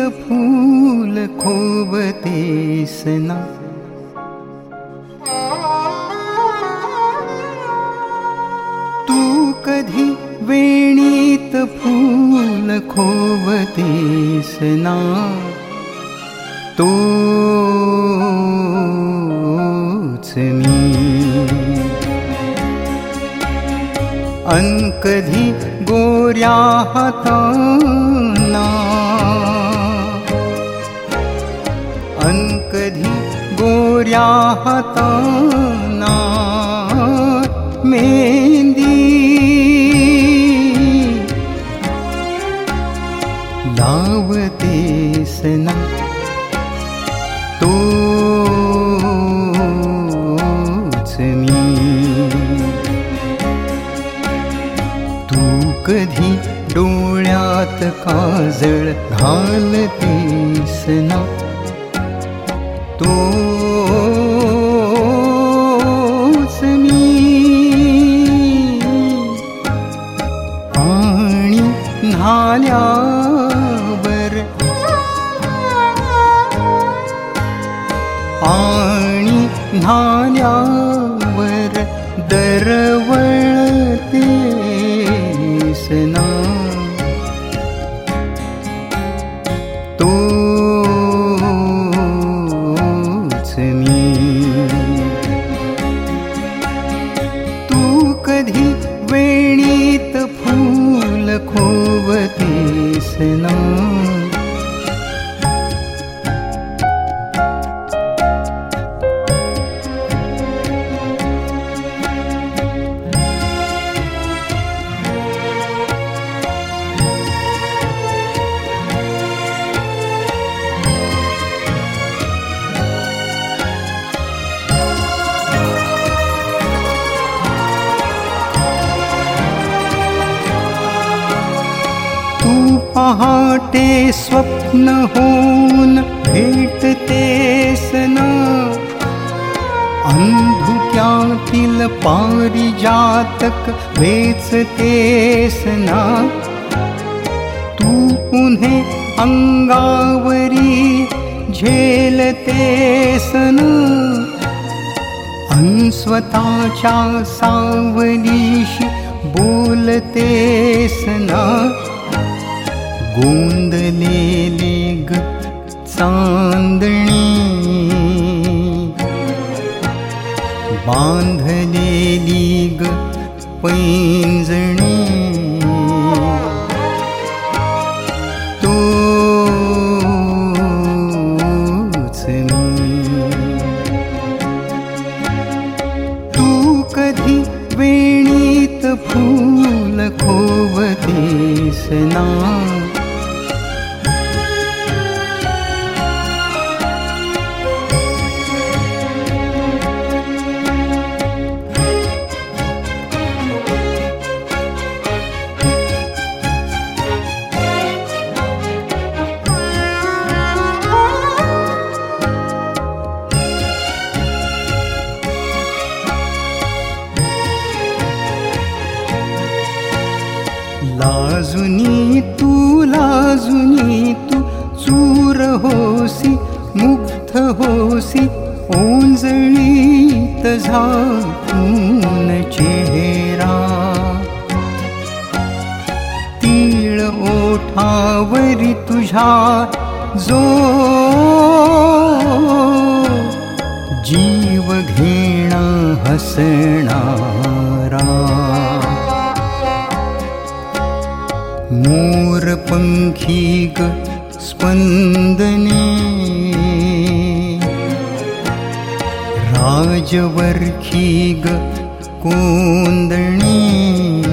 फूल खोवतेस ना. तू कधी वेणीत फूल खोवतेस ना. तोच मी. अन कधी गोऱ्या हाताना, अन कधी गोऱ्या हाताना मेहंदी लावतेस ना. तोच मी. तू कधी डोळ्यात काजळ घालतेस ना. तोच मी. आणि न्हाल्यावर, आणि न्हाल्यावर दरवळतेस ना. तोच मी. तू कधी वेणीत फूल खोवतेस ना. पहाटे स्वप्न होऊन भेटतेस ना. अंधुक्यातील पारिजातक वेचतेस ना. तू पुन्हे अंगावरी झेलतेस ना. अन स्वतःच्या सावलीशी बोलतेस ना. गोंदलेली ग चांदणी, बांधलेली ग पैंजणी. तोच मी. तू कधी वेणीत फूल खोवतेस ना. लाजुनी तू चूर होसी, मुग्ध होसी ओंजळीत झाकून चेहरा. तीळ ओठावरी तुझ्या जो जीव घेणा हसणारा. मोर पंखी ग स्पंदने, राजवर्खी ग कोंदणी.